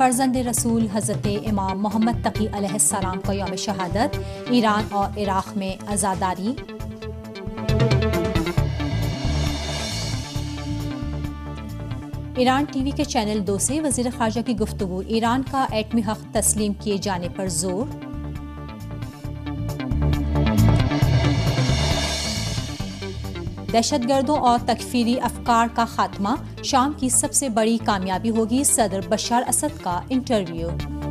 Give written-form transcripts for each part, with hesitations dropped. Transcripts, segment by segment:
فرزند رسول حضرت امام محمد تقی علیہ السلام کا یوم شہادت، ایران اور عراق میں عزاداری۔ ایران ٹی وی کے چینل 2 سے وزیر خارجہ کی گفتگو، ایران کا ایٹمی حق تسلیم کیے جانے پر زور۔ دہشت گردوں اور تکفیری افکار کا خاتمہ شام کی سب سے بڑی کامیابی ہوگی، صدر بشار اسد کا انٹرویو۔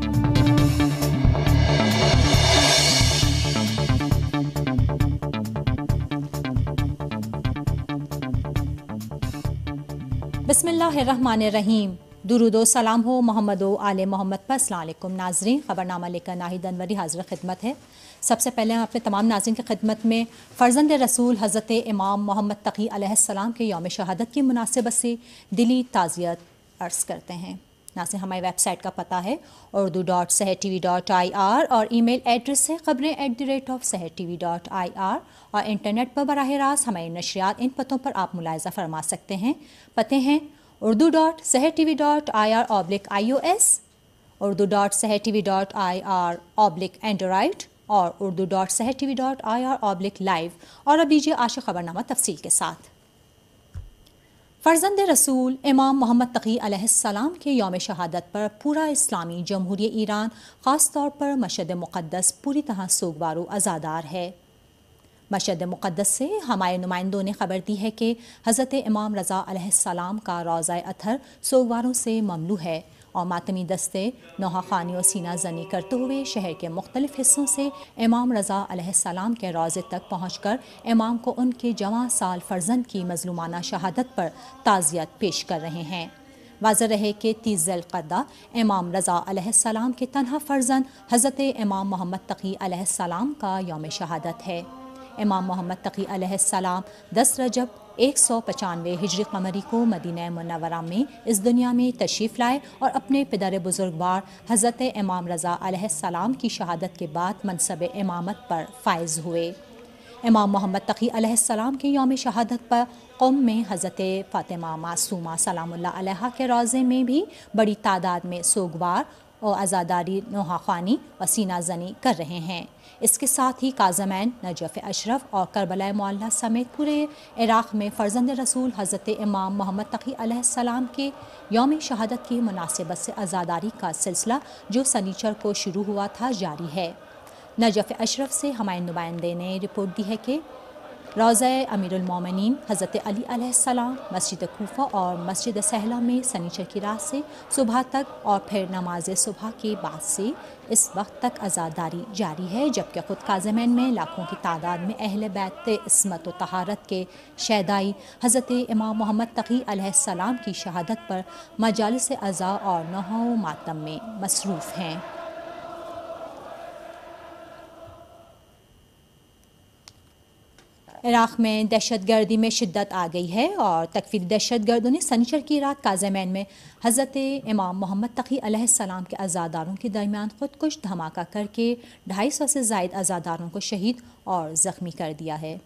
بسم اللہ الرحمن الرحیم، درود و سلام ہو محمد و آل محمد پر۔ السلام علیکم ناظرین، خبرنامہ لے کر ناہید انوری حاضر خدمت ہے۔ سب سے پہلے ہم اپنے تمام ناظرین کی خدمت میں فرزند رسول حضرت امام محمد تقی علیہ السلام کے یوم شہادت کی مناسبت سے دلی تعزیت عرض کرتے ہیں۔ ناظرین، ہماری ویب سائٹ کا پتہ ہے urdu.sehertv.ir اور ای میل ایڈریس ہے خبریں@sehertv.ir اور انٹرنیٹ پر براہ راست ہماری نشریات ان پتوں پر آپ ملاحظہ فرما سکتے ہیں۔ پتے ہیں urdu.sehertv.ir/ios، urdu.sehertv.ir/android اور urdu.sehertv.ir/live۔ اور اب لیجیے آج کا خبرنامہ تفصیل کے ساتھ۔ فرزند رسول امام محمد تقی علیہ السلام کے یوم شہادت پر پورا اسلامی جمہوریہ ایران، خاص طور پر مشہد مقدس پوری طرح سوگوار و عزادار ہے۔ مشہد مقدس سے ہمارے نمائندوں نے خبر دی ہے کہ حضرت امام رضا علیہ السلام کا روضہ اطہر سوگواروں سے مملو ہے اور ماتمی دستے نوحہ خوانی و سینہ زنی کرتے ہوئے شہر کے مختلف حصوں سے امام رضا علیہ السلام کے روضے تک پہنچ کر امام کو ان کے جواں سال فرزند کی مظلومانہ شہادت پر تعزیت پیش کر رہے ہیں۔ واضح رہے کہ 30 ذی القعدہ امام رضا علیہ السلام کے تنہا فرزند حضرت امام محمد تقی علیہ السلام کا یوم شہادت ہے۔ امام محمد تقی علیہ السلام 10 رجب 195 ہجری قمری کو مدینہ منورہ میں اس دنیا میں تشریف لائے اور اپنے پدر بزرگوار حضرت امام رضا علیہ السلام کی شہادت کے بعد منصب امامت پر فائز ہوئے۔ امام محمد تقی علیہ السلام کے یوم شہادت پر قم میں حضرت فاطمہ معصومہ سلام اللہ علیہا کے روضے میں بھی بڑی تعداد میں سوگوار اور عزاداری نوحہ خوانی و سینہ زنی کر رہے ہیں۔ اس کے ساتھ ہی کاظمین، نجف اشرف اور کربلا معلیٰ سمیت پورے عراق میں فرزند رسول حضرت امام محمد تقی علیہ السلام کے یوم شہادت کی مناسبت سے عزاداری کا سلسلہ جو سنیچر کو شروع ہوا تھا جاری ہے۔ نجف اشرف سے ہمارے نمائندے نے رپورٹ دی ہے کہ روضہ امیر المومنین حضرت علی علیہ السلام، مسجد کوفہ اور مسجد سہلہ میں سنیچر کی رات سے صبح تک اور پھر نماز صبح کے بعد سے اس وقت تک عزاداری جاری ہے، جبکہ خود کاظمین میں لاکھوں کی تعداد میں اہل بیت عصمت و طہارت کے شہدائی حضرت امام محمد تقی علیہ السلام کی شہادت پر مجالس عزا اور نوحہ و ماتم میں مصروف ہیں۔ عراق میں دہشت گردی میں شدت آ گئی ہے اور تکفیری دہشت گردوں نے سنیچر کی رات کاظمین میں حضرت امام محمد تقی علیہ السلام کے عزاداروں کے درمیان خودکش دھماکہ کر کے 250 سے زائد عزاداروں کو شہید اور زخمی کر دیا ہے۔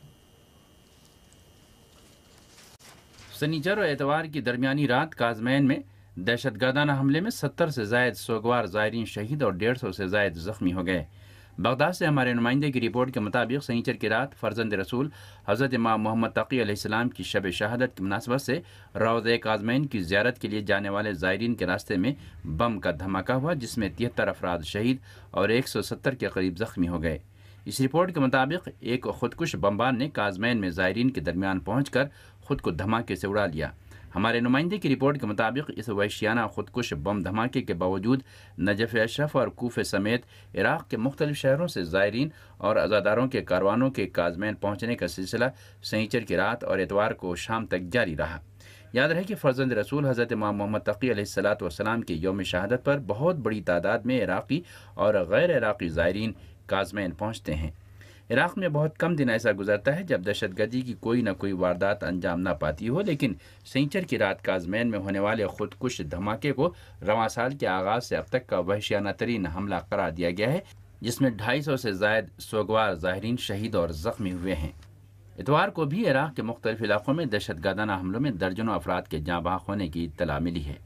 سنیچر اور اتوار کی درمیانی رات کاظمین میں دہشت گردانہ حملے میں 70 سے زائد سوگوار زائرین شہید اور 150 سے زائد زخمی ہو گئے۔ بغداد سے ہمارے نمائندے کی رپورٹ کے مطابق سنیچر کی رات فرزند رسول حضرت امام محمد تقی علیہ السلام کی شب شہادت کی مناسبت سے روضہ کاظمین کی زیارت کے لیے جانے والے زائرین کے راستے میں بم کا دھماکہ ہوا، جس میں 73 افراد شہید اور 170 کے قریب زخمی ہو گئے۔ اس رپورٹ کے مطابق ایک خودکش بمبار نے کاظمین میں زائرین کے درمیان پہنچ کر خود کو دھماکے سے اڑا لیا۔ ہمارے نمائندے کی رپورٹ کے مطابق اس وحشیانہ خودکش بم دھماکے کے باوجود نجف اشرف اور کوفے سمیت عراق کے مختلف شہروں سے زائرین اور عزاداروں کے کاروانوں کے کاظمین پہنچنے کا سلسلہ سنیچر کی رات اور اتوار کو شام تک جاری رہا۔ یاد رہے کہ فرزند رسول حضرت امام محمد تقی علیہ السلام کے یوم شہادت پر بہت بڑی تعداد میں عراقی اور غیر عراقی زائرین کاظمین پہنچتے ہیں۔ عراق میں بہت کم دن ایسا گزرتا ہے جب دہشت گردی کی کوئی نہ کوئی واردات انجام نہ پاتی ہو، لیکن سنیچر کی رات کاظمین میں ہونے والے خودکش دھماکے کو رواں سال کے آغاز سے اب تک کا وحشیانہ ترین حملہ قرار دیا گیا ہے، جس میں 250 سے زائد سوگوار زائرین شہید اور زخمی ہوئے ہیں۔ اتوار کو بھی عراق کے مختلف علاقوں میں دہشت گردانہ حملوں میں درجنوں افراد کے جاں بحق ہونے کی اطلاع ملی ہے۔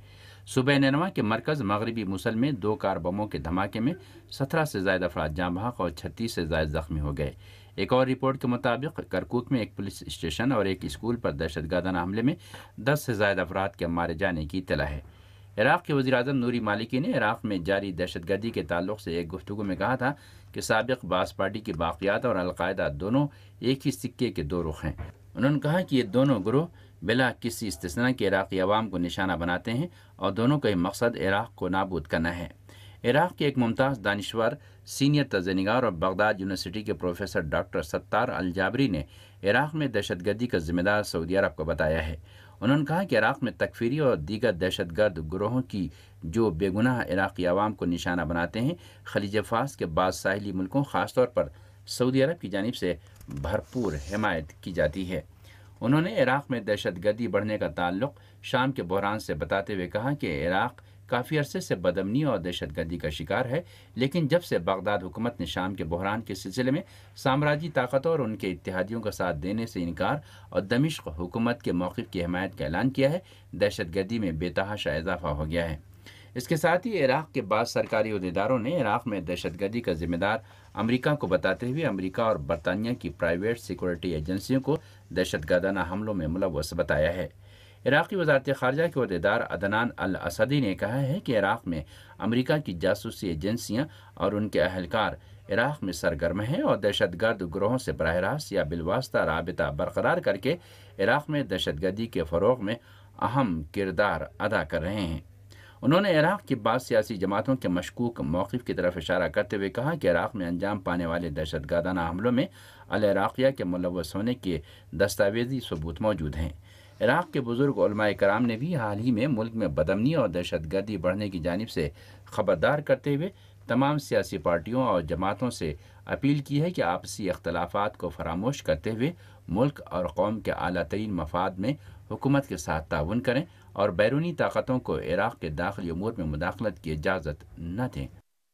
صوبہ نینوا کے مرکز مغربی موصل میں 2 کار بموں کے دھماکے میں 17 سے زائد افراد جاں بحق اور 36 سے زائد زخمی ہو گئے۔ ایک اور رپورٹ کے مطابق کرکوک میں ایک پولیس اسٹیشن اور ایک اسکول پر دہشت گردانہ حملے میں 10 سے زائد افراد کے مارے جانے کی اطلاع ہے۔ عراق کے وزیر اعظم نوری مالکی نے عراق میں جاری دہشت گردی کے تعلق سے ایک گفتگو میں کہا تھا کہ سابق باعث پارٹی کی باقیات اور القاعدہ دونوں ایک ہی سکے کے 2 رخ ہیں۔ انہوں نے کہا کہ یہ دونوں گروہ بلا کسی استثناء کے عراقی عوام کو نشانہ بناتے ہیں اور دونوں کا مقصد عراق کو نابود کرنا ہے۔ عراق کے ایک ممتاز دانشور، سینئر تجزیہ نگار اور بغداد یونیورسٹی کے پروفیسر ڈاکٹر ستار الجابری نے عراق میں دہشت گردی کا ذمہ دار سعودی عرب کو بتایا ہے۔ انہوں نے کہا کہ عراق میں تکفیری اور دیگر دہشت گرد گروہوں کی جو بے گناہ عراقی عوام کو نشانہ بناتے ہیں، خلیج فارس کے بعض ساحلی ملکوں خاص طور پر سعودی عرب کی جانب سے بھرپور حمایت کی جاتی ہے۔ انہوں نے عراق میں دہشت گردی بڑھنے کا تعلق شام کے بحران سے بتاتے ہوئے کہا کہ عراق کافی عرصے سے بدامنی اور دہشت گردی کا شکار ہے، لیکن جب سے بغداد حکومت نے شام کے بحران کے سلسلے میں سامراجی طاقتوں اور ان کے اتحادیوں کا ساتھ دینے سے انکار اور دمشق حکومت کے موقف کی حمایت کا اعلان کیا ہے، دہشت گردی میں بے تحاشا اضافہ ہو گیا ہے۔ اس کے ساتھ ہی عراق کے بعض سرکاری عہدیداروں نے عراق میں دہشت گردی کا ذمہ دار امریکہ کو بتاتے ہوئے امریکہ اور برطانیہ کی پرائیویٹ سیکورٹی ایجنسیوں کو دہشت گردانہ حملوں میں ملوث بتایا ہے۔ عراقی وزارت خارجہ کے عہدیدار عدنان الاسدی نے کہا ہے کہ عراق میں امریکہ کی جاسوسی ایجنسیاں اور ان کے اہلکار عراق میں سرگرم ہیں اور دہشت گرد گروہوں سے براہ راست یا بالواسطہ رابطہ برقرار کر کے عراق میں دہشت گردی کے فروغ میں اہم کردار ادا کر رہے ہیں۔ انہوں نے عراق کی بعض سیاسی جماعتوں کے مشکوک موقف کی طرف اشارہ کرتے ہوئے کہا کہ عراق میں انجام پانے والے دہشت گردانہ حملوں میں العراقیہ کے ملوث ہونے کے دستاویزی ثبوت موجود ہیں۔ عراق کے بزرگ علماء کرام نے بھی حال ہی میں ملک میں بدامنی اور دہشت گردی بڑھنے کی جانب سے خبردار کرتے ہوئے تمام سیاسی پارٹیوں اور جماعتوں سے اپیل کی ہے کہ آپسی اختلافات کو فراموش کرتے ہوئے ملک اور قوم کے اعلیٰ ترین مفاد میں حکومت کے ساتھ تعاون کریں اور بیرونی طاقتوں کو عراق کے داخلی امور میں مداخلت کی اجازت نہ دیں۔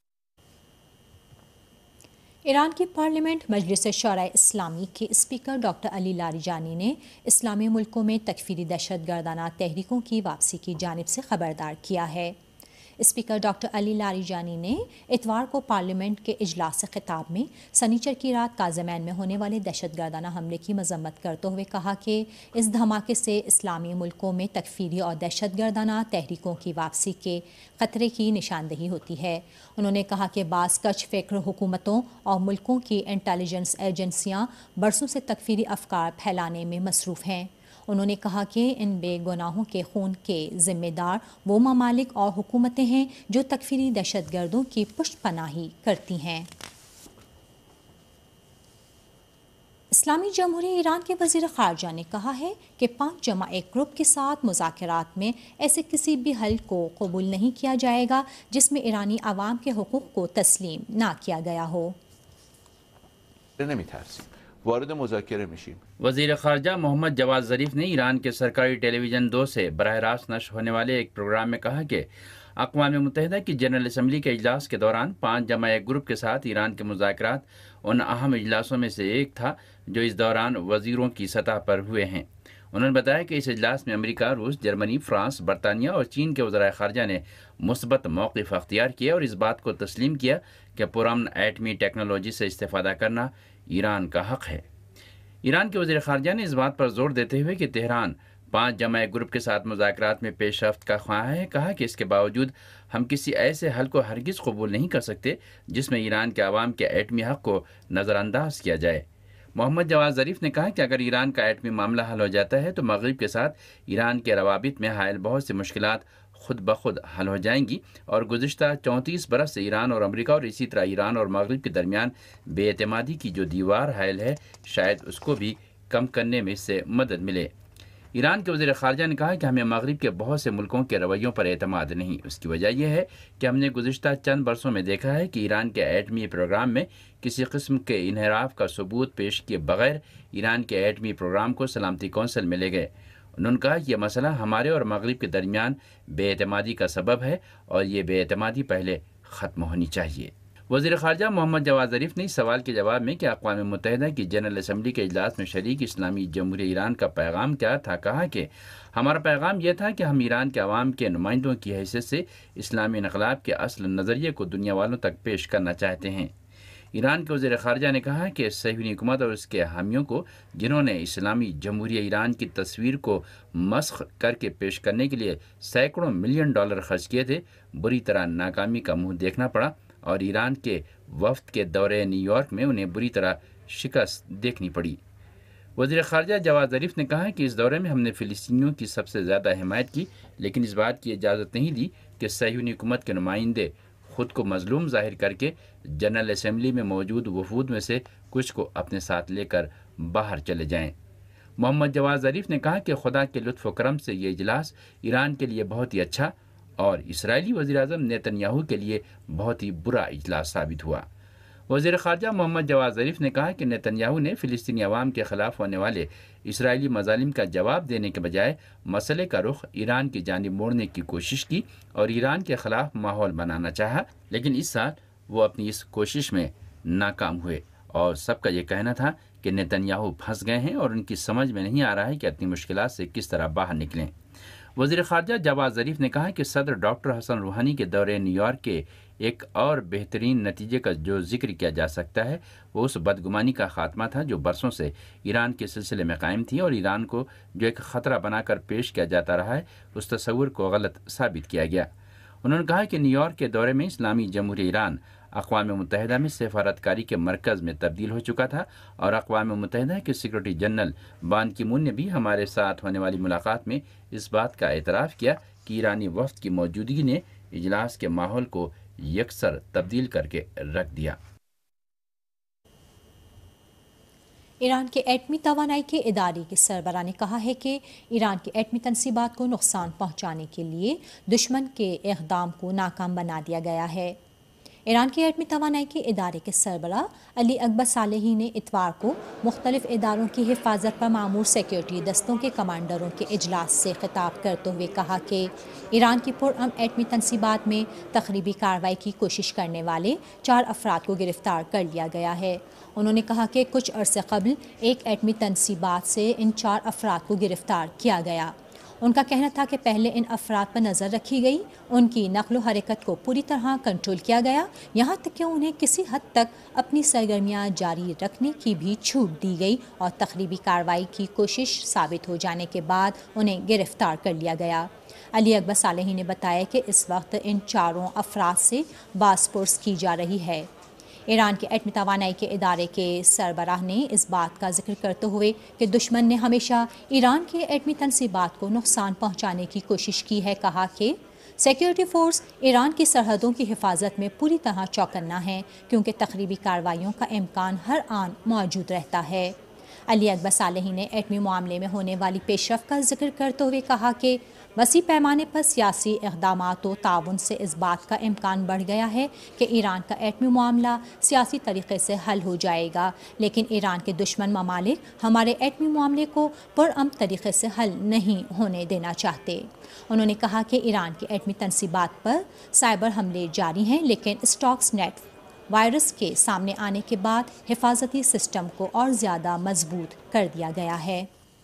ایران کی پارلیمنٹ مجلس شورائے اسلامی کے اسپیکر ڈاکٹر علی لاریجانی نے اسلامی ملکوں میں تکفیری دہشت گردانہ تحریکوں کی واپسی کی جانب سے خبردار کیا ہے۔ اسپیکر ڈاکٹر علی لاریجانی نے اتوار کو پارلیمنٹ کے اجلاس سے خطاب میں سنیچر کی رات کازمین میں ہونے والے دہشت گردانہ حملے کی مذمت کرتے ہوئے کہا کہ اس دھماکے سے اسلامی ملکوں میں تکفیری اور دہشت گردانہ تحریکوں کی واپسی کے خطرے کی نشاندہی ہوتی ہے۔ انہوں نے کہا کہ بعض کچھ فکر حکومتوں اور ملکوں کی انٹیلیجنس ایجنسیاں برسوں سے تکفیری افکار پھیلانے میں مصروف ہیں۔ انہوں نے کہا کہ ان بے گناہوں کے خون کے ذمہ دار وہ ممالک اور حکومتیں ہیں جو تکفیری دہشت گردوں کی پشت پناہی کرتی ہیں۔ اسلامی جمہوریہ ایران کے وزیر خارجہ نے کہا ہے کہ 5+1 گروپ کے ساتھ مذاکرات میں ایسے کسی بھی حل کو قبول نہیں کیا جائے گا جس میں ایرانی عوام کے حقوق کو تسلیم نہ کیا گیا ہو۔ وارد مذاکره میشیم۔ وزیر خارجہ محمد جواد ظریف نے ایران کے سرکاری ٹیلی ویژن 2 سے براہ راست نشر ہونے والے ایک پروگرام میں کہا کہ اقوام متحدہ کی جنرل اسمبلی کے اجلاس کے دوران 5+1 گروپ کے ساتھ ایران کے مذاکرات ان اہم اجلاسوں میں سے ایک تھا جو اس دوران وزیروں کی سطح پر ہوئے ہیں۔ انہوں نے بتایا کہ اس اجلاس میں امریکہ، روس، جرمنی، فرانس، برطانیہ اور چین کے وزرائے خارجہ نے مثبت موقف اختیار کیا اور اس بات کو تسلیم کیا کہ پرامن ایٹمی ٹیکنالوجی سے استفادہ کرنا ایران کا حق ہے۔ ایران کے وزیر خارجہ نے اس بات پر زور دیتے ہوئے کہ تہران 5+1 گروپ کے ساتھ مذاکرات میں پیش رفت کا خواہاں ہے، کہا کہ اس کے باوجود ہم کسی ایسے حل کو ہرگز قبول نہیں کر سکتے جس میں ایران کے عوام کے ایٹمی حق کو نظر انداز کیا جائے۔ محمد جواد ظریف نے کہا کہ اگر ایران کا ایٹمی معاملہ حل ہو جاتا ہے تو مغرب کے ساتھ ایران کے روابط میں حائل بہت سی مشکلات خود بخود حل ہو جائیں گی اور گزشتہ 34 برس سے ایران اور امریکہ اور اسی طرح ایران اور مغرب کے درمیان بے اعتمادی کی جو دیوار حائل ہے شاید اس کو بھی کم کرنے میں اس سے مدد ملے۔ ایران کے وزیر خارجہ نے کہا کہ ہمیں مغرب کے بہت سے ملکوں کے رویوں پر اعتماد نہیں، اس کی وجہ یہ ہے کہ ہم نے گزشتہ چند برسوں میں دیکھا ہے کہ ایران کے ایٹمی پروگرام میں کسی قسم کے انحراف کا ثبوت پیش کیے بغیر ایران کے ایٹمی پروگرام کو سلامتی کونسل میں لے گئے۔ انہوں نے کہا کہ یہ مسئلہ ہمارے اور مغرب کے درمیان بے اعتمادی کا سبب ہے اور یہ بے اعتمادی پہلے ختم ہونی چاہیے۔ وزیر خارجہ محمد جواد ظریف نے اس سوال کے جواب میں کہ اقوام متحدہ کی جنرل اسمبلی کے اجلاس میں شریک اسلامی جمہوریہ ایران کا پیغام کیا تھا، کہا کہ ہمارا پیغام یہ تھا کہ ہم ایران کے عوام کے نمائندوں کی حیثیت سے اسلامی انقلاب کے اصل نظریے کو دنیا والوں تک پیش کرنا چاہتے ہیں۔ ایران کے وزیر خارجہ نے کہا کہ صہیونی حکومت اور اس کے حامیوں کو، جنہوں نے اسلامی جمہوریہ ایران کی تصویر کو مسخ کر کے پیش کرنے کے لیے سینکڑوں ملین ڈالر خرچ کیے تھے، بری طرح ناکامی کا منہ دیکھنا پڑا اور ایران کے وفد کے دورے نیو یارک میں انہیں بری طرح شکست دیکھنی پڑی۔ وزیر خارجہ جواد ظریف نے کہا کہ اس دورے میں ہم نے فلسطینیوں کی سب سے زیادہ حمایت کی، لیکن اس بات کی اجازت نہیں دی کہ صہیونی حکومت کے نمائندے خود کو مظلوم ظاہر کر کے جنرل اسمبلی میں موجود وفود میں سے کچھ کو اپنے ساتھ لے کر باہر چلے جائیں۔ محمد جواد ظریف نے کہا کہ خدا کے لطف و کرم سے یہ اجلاس ایران کے لیے بہت ہی اچھا اور اسرائیلی وزیراعظم نیتن یاہو کے لیے بہت ہی برا اجلاس ثابت ہوا۔ وزیر خارجہ محمد جواد ظریف نے کہا کہ نیتن یاہو نے فلسطینی عوام کے خلاف ہونے والے اسرائیلی مظالم کا جواب دینے کے بجائے مسئلے کا رخ ایران کی جانب موڑنے کی کوشش کی اور ایران کے خلاف ماحول بنانا چاہا، لیکن اس سال وہ اپنی اس کوشش میں ناکام ہوئے اور سب کا یہ کہنا تھا کہ نیتن یاہو پھنس گئے ہیں اور ان کی سمجھ میں نہیں آ رہا ہے کہ اپنی مشکلات سے کس طرح باہر نکلیں۔ وزیر خارجہ جواد ظریف نے کہا کہ صدر ڈاکٹر حسن روحانی کے دورے نیو یارک کے ایک اور بہترین نتیجے کا جو ذکر کیا جا سکتا ہے وہ اس بدگمانی کا خاتمہ تھا جو برسوں سے ایران کے سلسلے میں قائم تھی اور ایران کو جو ایک خطرہ بنا کر پیش کیا جاتا رہا ہے اس تصور کو غلط ثابت کیا گیا۔ انہوں نے کہا کہ نیو یارک کے دورے میں اسلامی جمہوریہ ایران اقوام متحدہ میں سفارتکاری کے مرکز میں تبدیل ہو چکا تھا اور اقوام متحدہ کے سیکرٹری جنرل بان کی مون نے بھی ہمارے ساتھ ہونے والی ملاقات میں اس بات کا اعتراف کیا کہ ایرانی وفد کی موجودگی نے اجلاس کے ماحول کو یکسر تبدیل کر کے رکھ دیا۔ ایران کے ایٹمی توانائی کے ادارے کے سربراہ نے کہا ہے کہ ایران کی ایٹمی تنصیبات کو نقصان پہنچانے کے لیے دشمن کے اقدام کو ناکام بنا دیا گیا ہے۔ ایران کے ایٹمی توانائی کے ادارے کے سربراہ علی اکبر صالحی نے اتوار کو مختلف اداروں کی حفاظت پر مامور سیکیورٹی دستوں کے کمانڈروں کے اجلاس سے خطاب کرتے ہوئے کہا کہ ایران کی پرامن ایٹمی تنصیبات میں تخریبی کارروائی کی کوشش کرنے والے 4 افراد کو گرفتار کر لیا گیا ہے۔ انہوں نے کہا کہ کچھ عرصے قبل ایک ایٹمی تنصیبات سے ان 4 افراد کو گرفتار کیا گیا۔ ان کا کہنا تھا کہ پہلے ان افراد پر نظر رکھی گئی، ان کی نقل و حرکت کو پوری طرح کنٹرول کیا گیا، یہاں تک کہ انہیں کسی حد تک اپنی سرگرمیاں جاری رکھنے کی بھی چھوٹ دی گئی اور تخریبی کارروائی کی کوشش ثابت ہو جانے کے بعد انہیں گرفتار کر لیا گیا۔ علی اکبر صالحی نے بتایا کہ اس وقت ان 4 افراد سے باز پرس کی جا رہی ہے۔ ایران کے ایٹمی توانائی کے ادارے کے سربراہ نے اس بات کا ذکر کرتے ہوئے کہ دشمن نے ہمیشہ ایران کے ایٹمی تنصیبات کو نقصان پہنچانے کی کوشش کی ہے، کہا کہ سیکیورٹی فورس ایران کی سرحدوں کی حفاظت میں پوری طرح چوکنا ہے کیونکہ تخریبی کارروائیوں کا امکان ہر آن موجود رہتا ہے۔ علی اکبر صالحی نے ایٹمی معاملے میں ہونے والی پیش رفت کا ذکر کرتے ہوئے کہا کہ وسیع پیمانے پر سیاسی اقدامات و تعاون سے اس بات کا امکان بڑھ گیا ہے کہ ایران کا ایٹمی معاملہ سیاسی طریقے سے حل ہو جائے گا، لیکن ایران کے دشمن ممالک ہمارے ایٹمی معاملے کو پرامن طریقے سے حل نہیں ہونے دینا چاہتے۔ انہوں نے کہا کہ ایران کی ایٹمی تنصیبات پر سائبر حملے جاری ہیں، لیکن اسٹاکس نیٹ وائرس کے سامنے آنے کے بعد حفاظتی سسٹم کو اور زیادہ مضبوط کر دیا گیا ہے۔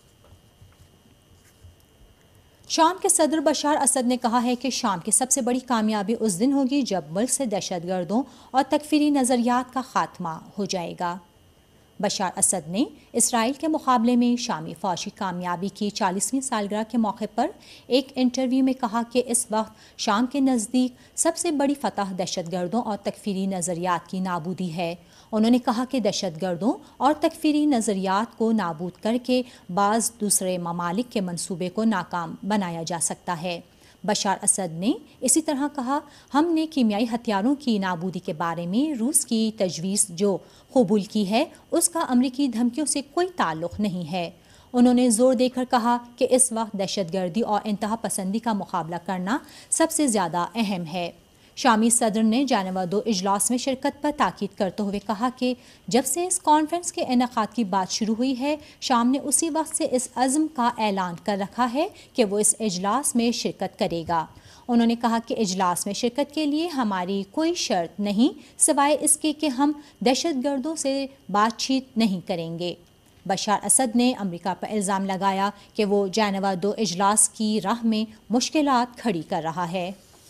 شام کے صدر بشار اسد نے کہا ہے کہ شام کی سب سے بڑی کامیابی اس دن ہوگی جب ملک سے دہشت گردوں اور تکفیری نظریات کا خاتمہ ہو جائے گا۔ بشار اسد نے اسرائیل کے مقابلے میں شامی فوجی کامیابی کی 40ویں سالگرہ کے موقع پر ایک انٹرویو میں کہا کہ اس وقت شام کے نزدیک سب سے بڑی فتح دہشت گردوں اور تکفیری نظریات کی نابودی ہے۔ انہوں نے کہا کہ دہشت گردوں اور تکفیری نظریات کو نابود کر کے بعض دوسرے ممالک کے منصوبے کو ناکام بنایا جا سکتا ہے۔ بشار اسد نے اسی طرح کہا، ہم نے کیمیائی ہتھیاروں کی نابودی کے بارے میں روس کی تجویز جو قبول کی ہے اس کا امریکی دھمکیوں سے کوئی تعلق نہیں ہے۔ انہوں نے زور دے کر کہا کہ اس وقت دہشت گردی اور انتہا پسندی کا مقابلہ کرنا سب سے زیادہ اہم ہے۔ شامی صدر نے جانورا 2 اجلاس میں شرکت پر تاکید کرتے ہوئے کہا کہ جب سے اس کانفرنس کے انعقاد کی بات شروع ہوئی ہے، شام نے اسی وقت سے اس عزم کا اعلان کر رکھا ہے کہ وہ اس اجلاس میں شرکت کرے گا۔ انہوں نے کہا کہ اجلاس میں شرکت کے لیے ہماری کوئی شرط نہیں سوائے اس کے کہ ہم دہشت گردوں سے بات چیت نہیں کریں گے۔ بشار اسد نے امریکہ پر الزام لگایا کہ وہ جنیوا 2 اجلاس کی راہ میں مشکلات کھڑی کر رہا ہے۔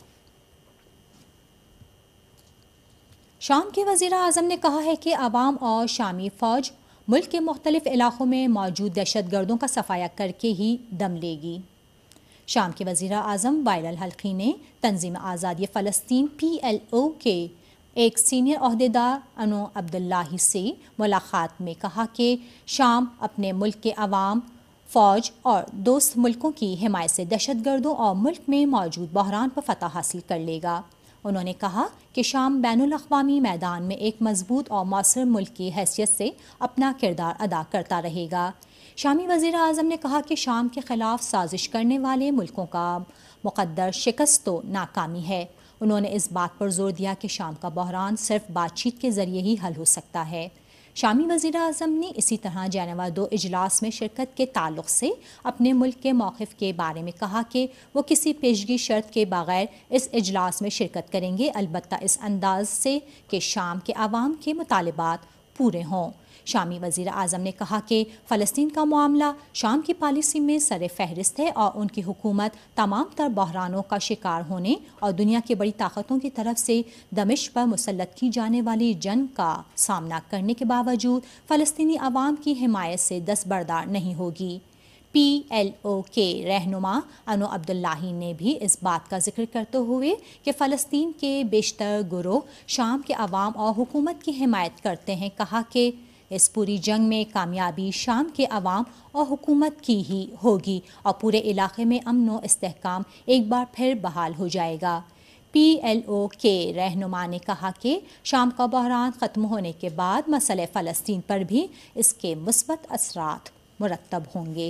شام کے وزیر اعظم نے کہا ہے کہ عوام اور شامی فوج ملک کے مختلف علاقوں میں موجود دہشت گردوں کا صفایا کر کے ہی دم لے گی۔ شام کے وزیر اعظم وائل الحلقی نے تنظیم آزادی فلسطین PLO کے ایک سینئر عہدیدار انو عبداللہ سے ملاقات میں کہا کہ شام اپنے ملک کے عوام، فوج اور دوست ملکوں کی حمایت سے دہشت گردوں اور ملک میں موجود بحران پر فتح حاصل کر لے گا۔ انہوں نے کہا کہ شام بین الاقوامی میدان میں ایک مضبوط اور مؤثر ملک کی حیثیت سے اپنا کردار ادا کرتا رہے گا۔ شامی وزیر اعظم نے کہا کہ شام کے خلاف سازش کرنے والے ملکوں کا مقدر شکست تو ناکامی ہے۔ انہوں نے اس بات پر زور دیا کہ شام کا بحران صرف بات چیت کے ذریعے ہی حل ہو سکتا ہے۔ شامی وزیر اعظم نے اسی طرح جنیوا 2 اجلاس میں شرکت کے تعلق سے اپنے ملک کے موقف کے بارے میں کہا کہ وہ کسی پیشگی شرط کے بغیر اس اجلاس میں شرکت کریں گے، البتہ اس انداز سے کہ شام کے عوام کے مطالبات پورے ہوں۔ شامی وزیر اعظم نے کہا کہ فلسطین کا معاملہ شام کی پالیسی میں سر فہرست ہے اور ان کی حکومت تمام تر بحرانوں کا شکار ہونے اور دنیا کی بڑی طاقتوں کی طرف سے دمشق پر مسلط کی جانے والی جنگ کا سامنا کرنے کے باوجود فلسطینی عوام کی حمایت سے دستبردار نہیں ہوگی۔ PLO کے رہنما انو عبداللہ نے بھی اس بات کا ذکر کرتے ہوئے کہ فلسطین کے بیشتر گروہ شام کے عوام اور حکومت کی حمایت کرتے ہیں، کہا کہ اس پوری جنگ میں کامیابی شام کے عوام اور حکومت کی ہی ہوگی اور پورے علاقے میں امن و استحکام ایک بار پھر بحال ہو جائے گا۔ PLO کے رہنما نے کہا کہ شام کا بحران ختم ہونے کے بعد مسئلہ فلسطین پر بھی اس کے مثبت اثرات مرتب ہوں گے۔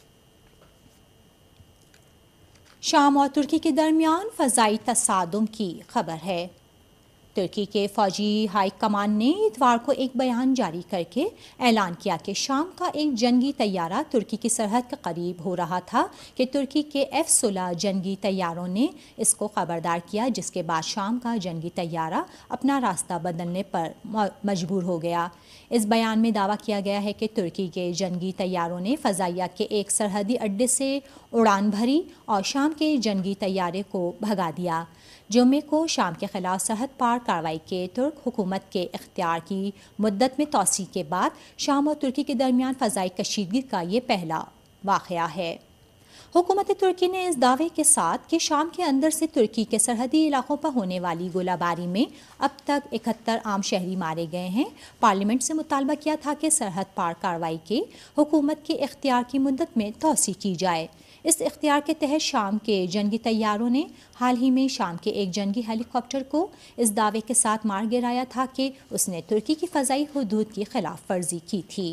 شام اور ترکی کے درمیان فضائی تصادم کی خبر ہے۔ ترکی کے فوجی ہائی کمان نے اتوار کو ایک بیان جاری کر کے اعلان کیا کہ شام کا ایک جنگی طیارہ ترکی کی سرحد کے قریب ہو رہا تھا کہ ترکی کے F-16 جنگی طیاروں نے اس کو خبردار کیا، جس کے بعد شام کا جنگی طیارہ اپنا راستہ بدلنے پر مجبور ہو گیا۔ اس بیان میں دعویٰ کیا گیا ہے کہ ترکی کے جنگی طیاروں نے فضائیہ کے ایک سرحدی اڈے سے اڑان بھری اور شام کے جنگی طیارے کو بھگا دیا۔ جمعے کو شام کے خلاف سرحد پار کارروائی کے ترک حکومت کے اختیار کی مدت میں توسیع کے بعد شام اور ترکی کے درمیان فضائی کشیدگی کا یہ پہلا واقعہ ہے۔ حکومت ترکی نے اس دعوے کے ساتھ کہ شام کے اندر سے ترکی کے سرحدی علاقوں پر ہونے والی گولہ باری میں اب تک 71 عام شہری مارے گئے ہیں، پارلیمنٹ سے مطالبہ کیا تھا کہ سرحد پار کارروائی کے حکومت کے اختیار کی مدت میں توسیع کی جائے۔ اس اختیار کے تحت شام کے جنگی طیاروں نے حال ہی میں شام کے ایک جنگی ہیلی کاپٹر کو اس دعوے کے ساتھ مار گرایا تھا کہ اس نے ترکی کی فضائی حدود کی خلاف ورزی کی تھی۔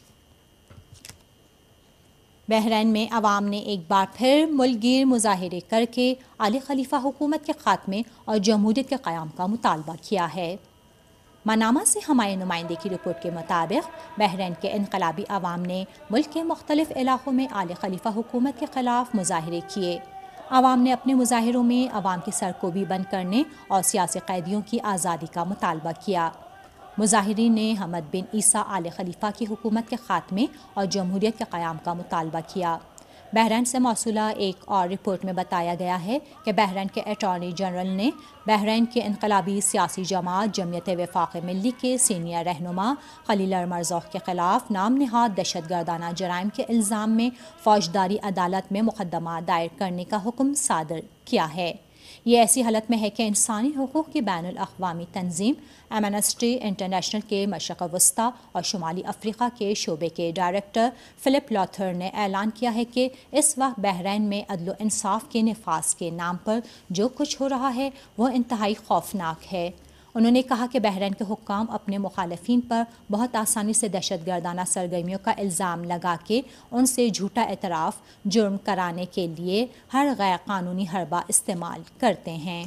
بحرین میں عوام نے ایک بار پھر ملک گیر مظاہرے کر کے آل خلیفہ حکومت کے خاتمے اور جمہوریت کے قیام کا مطالبہ کیا ہے۔ منامہ سے ہمارے نمائندے کی رپورٹ کے مطابق بحرین کے انقلابی عوام نے ملک کے مختلف علاقوں میں آل خلیفہ حکومت کے خلاف مظاہرے کیے۔ عوام نے اپنے مظاہروں میں عوام کی سڑکوں بند کرنے اور سیاسی قیدیوں کی آزادی کا مطالبہ کیا۔ مظاہرین نے حمد بن عیسیٰ آل خلیفہ کی حکومت کے خاتمے اور جمہوریت کے قیام کا مطالبہ کیا۔ بحرین سے موصولہ ایک اور رپورٹ میں بتایا گیا ہے کہ بحرین کے اٹارنی جنرل نے بحرین کے انقلابی سیاسی جماعت جمعیت وفاق ملی کے سینئر رہنما خلیل المرزوق کے خلاف نام نہاد دہشت گردانہ جرائم کے الزام میں فوجداری عدالت میں مقدمہ دائر کرنے کا حکم صادر کیا ہے۔ یہ ایسی حالت میں ہے کہ انسانی حقوق کی بین الاقوامی تنظیم ایمنسٹی انٹرنیشنل کے مشرق وسطی اور شمالی افریقہ کے شعبے کے ڈائریکٹر فلپ لاتھر نے اعلان کیا ہے کہ اس وقت بحرین میں عدل و انصاف کے نفاذ کے نام پر جو کچھ ہو رہا ہے وہ انتہائی خوفناک ہے۔ انہوں نے کہا کہ بحرین کے حکام اپنے مخالفین پر بہت آسانی سے دہشت گردانہ سرگرمیوں کا الزام لگا کے ان سے جھوٹا اعتراف جرم کرانے کے لیے ہر غیر قانونی حربہ استعمال کرتے ہیں۔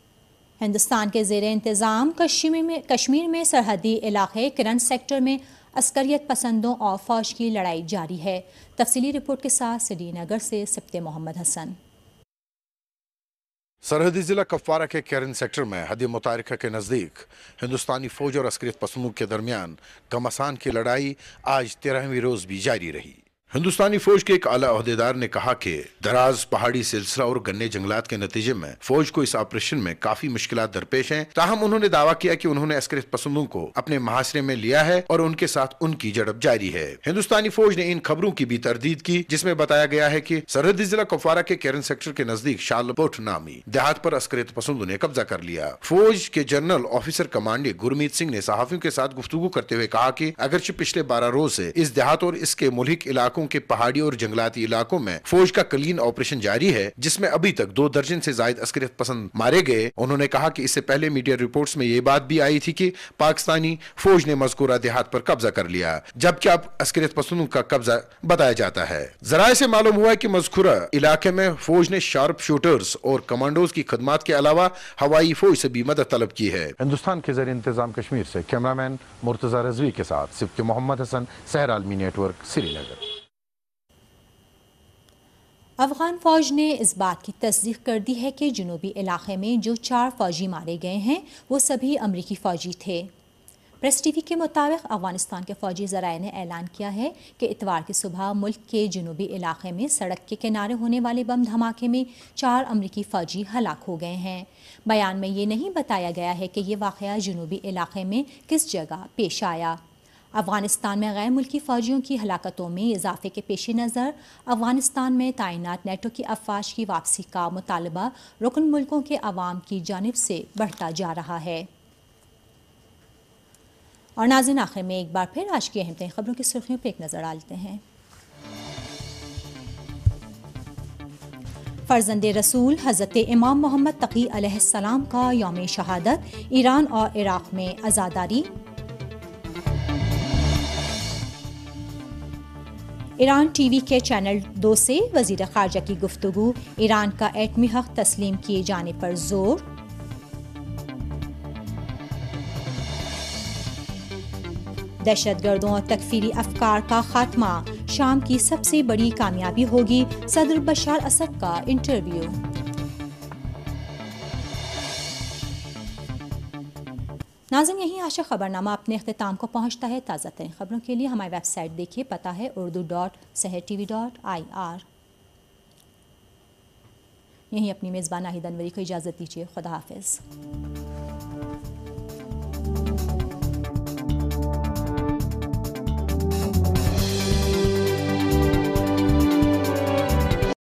ہندوستان کے زیر انتظام کشمیر میں سرحدی علاقے کرن سیکٹر میں عسکریت پسندوں اور فوج کی لڑائی جاری ہے۔ تفصیلی رپورٹ کے ساتھ سری نگر سے سبت محمد حسن۔ سرحدی ضلع کپوارہ کے کیرن سیکٹر میں حد متحرکہ کے نزدیک ہندوستانی فوج اور عسکریت پسندوں کے درمیان گھمسان کی لڑائی آج 13ویں روز بھی جاری رہی۔ ہندوستانی فوج کے ایک اعلیٰ عہدیدار نے کہا کہ دراز پہاڑی سلسلہ اور گنے جنگلات کے نتیجے میں فوج کو اس آپریشن میں کافی مشکلات درپیش ہیں، تاہم انہوں نے دعویٰ کیا کہ انہوں نے عسکریت پسندوں کو اپنے محاصرے میں لیا ہے اور ان کے ساتھ ان کی جھڑپ جاری ہے۔ ہندوستانی فوج نے ان خبروں کی بھی تردید کی جس میں بتایا گیا ہے کہ سرحدی ضلع کپوارہ کے کیرن سیکٹر کے نزدیک شالپوٹ نامی دیہات پر عسکریت پسندوں نے قبضہ کر لیا۔ فوج کے general officer commander Gurmeet Singh نے صحافیوں کے ساتھ گفتگو کرتے ہوئے کہا کہ اگرچہ پچھلے 12 روز سے اس دیہات اور اس کے ملحق علاقوں کے پہاڑی اور جنگلاتی علاقوں میں فوج کا کلین آپریشن جاری ہے جس میں ابھی تک 2 درجن سے زائد عسکریت پسند مارے گئے۔ انہوں نے کہا کہ اس سے پہلے میڈیا رپورٹس میں یہ بات بھی آئی تھی کہ پاکستانی فوج نے مذکورہ دیہات پر قبضہ کر لیا، جبکہ اب عسکریت پسندوں کا قبضہ بتایا جاتا ہے۔ ذرائع سے معلوم ہوا ہے کہ مذکورہ علاقے میں فوج نے شارپ شوٹرز اور کمانڈوز کی خدمات کے علاوہ ہوائی فوج سے بھی مدد طلب کی ہے۔ ہندوستان کے زیر انتظام کشمیر سے کیمرامین مرتضی رضوی کے ساتھ سبت محمد Hasan, Sahar Aalmi network, Srinagar. Afghan فوج نے اس بات کی تصدیق کر دی ہے کہ جنوبی علاقے میں جو 4 فوجی مارے گئے ہیں وہ سبھی امریکی فوجی تھے۔ پریس ٹی وی کے مطابق افغانستان کے فوجی ذرائع نے اعلان کیا ہے کہ اتوار کی صبح ملک کے جنوبی علاقے میں سڑک کے کنارے ہونے والے بم دھماکے میں 4 امریکی فوجی ہلاک ہو گئے ہیں۔ بیان میں یہ نہیں بتایا گیا ہے کہ یہ واقعہ جنوبی علاقے میں کس جگہ پیش آیا۔ افغانستان میں غیر ملکی فوجیوں کی ہلاکتوں میں اضافے کے پیش نظر افغانستان میں تعینات نیٹو کی افواج کی واپسی کا مطالبہ رکن ملکوں کے عوام کی جانب سے بڑھتا جا رہا ہے۔ اور ناظرین، آخر میں ایک بار پھر آج کی اہم ترین خبروں کی سرخیوں پہ ایک نظر ڈالتے ہیں۔ فرزند رسول حضرت امام محمد تقی علیہ السلام کا یوم شہادت، ایران اور عراق میں عزاداری۔ ایران ٹی وی کے چینل 2 سے وزیر خارجہ کی گفتگو، ایران کا ایٹمی حق تسلیم کیے جانے پر زور۔ دہشت گردوں اور تکفیری افکار کا خاتمہ شام کی سب سے بڑی کامیابی ہوگی، صدر بشار اسد کا انٹرویو۔ ناظرین، یہیں آج کا خبرنامہ اپنے اختتام کو پہنچتا ہے۔ تازہ ترین خبروں کے لیے ہماری ویب سائٹ دیکھیے، پتہ ہے urdu.sehertv.ir۔ یہیں اپنی میزبان ناہید انوری کو اجازت دیجیے۔ خدا حافظ۔